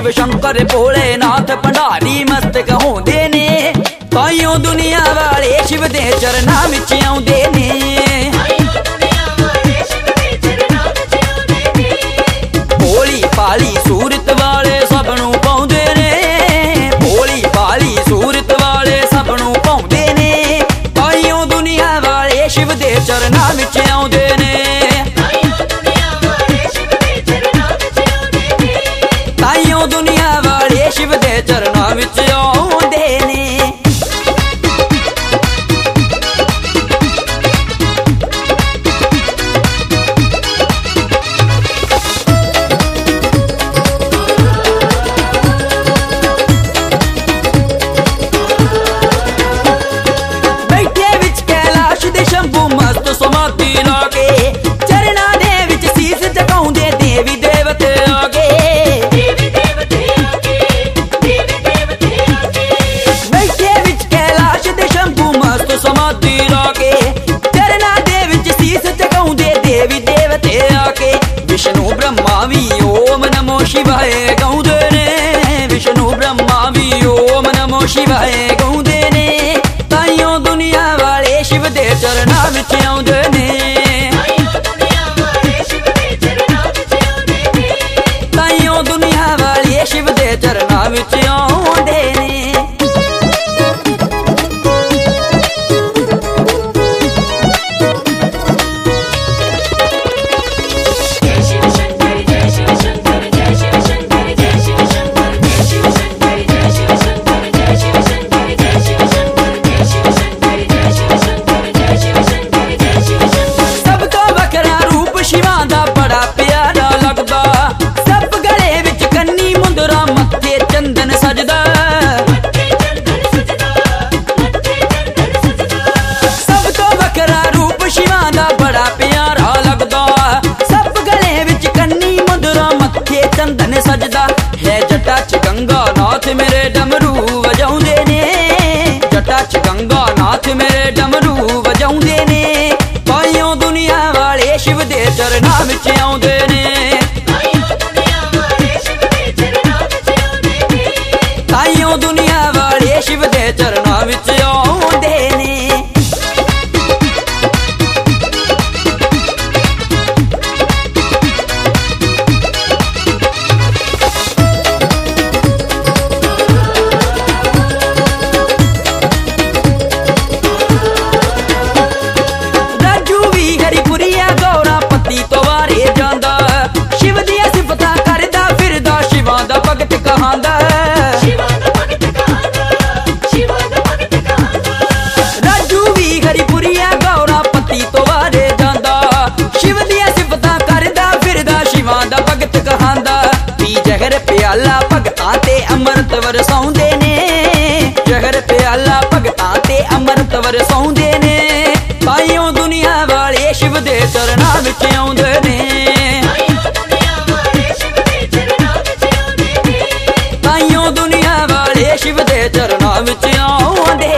शिव शंकर भोलेनाथ भंडारी मस्तक होंदे ने, ताइयों दुनिया वाले शिव दे चरनां विच आउंदे ने। भोली भाली सूरत वाले सब नूं पाउंदे ने, भोली भाली सूरत वाले सब नूं पाउंदे ने, ताइयों दुनिया वाले शिव दे चरनां विच आउंदे ने। ताइयों दुनिया वाले शिव दे चरनां विच आउंदे ने। बैठे विच कैलाश दे शंभू मस्त समाधि लाके, चरनां दे विच सीस झुकाउंदे देवी देवते आगे। बैठे विच कैलाश दे शंभू मस्त समाधि लाके, चरनां दे विच सीस झुकाउंदे देवी देवते आके। विष्णु ब्रह्मा भी ओम नमो शिवाय गाउंदे ने, विष्णु ब्रह्मा भी ओम नमो शिवाय गाउंदे ने, ताइयों दुनिया वाले शिव दे चरनां विच आउंदे ने। ताइयों दुनिया वाले शिव दे चरनां विच आउंदे ने। सबका वखरा रूप शिवां दा बड़ा प्यारा लगदा, सब गले विच कन्नी मुंदरा मत्थे चंदन सजदा। सबका वखरा रूप शिवां दा बड़ा प्यारा लगदा, सब गले विच कन्नी मुंदरा मत्थे चंदन सजदा। है जटा च गंगा नाथ मेरे डमरू वजाउंदे ने, जटा च गंगा नाथ मेरे डमरू वजाउंदे ने, ताइयों दुनिया वाले शिव दे चरनां विच आउंदे ने। ताइयों दुनिया वाले शिव दे चरनां विच आउंदे ने। राजू भी हरिपुरिया गौरा पति तो वारे जांदा, शिव दिया सिफतां करदा फिरदा शिवां दा भगत कहांदा। राजू भी हरिपुरिया गौरा पति तो वारे जांदा, शिव दिया सिफतां करदा फिरदा शिवां दा भगत कहांदा। पी जहर प्याला भगतां ते अमृत वरसाउंदे ने, जहर प्याला भगतां ते अमृत वरसाउंदे ने, ताइयों दुनिया वाले शिव दे चरनां विच आउंदे ने। ताइयों दुनिया वाले शिव दे चरनां विच आउंदे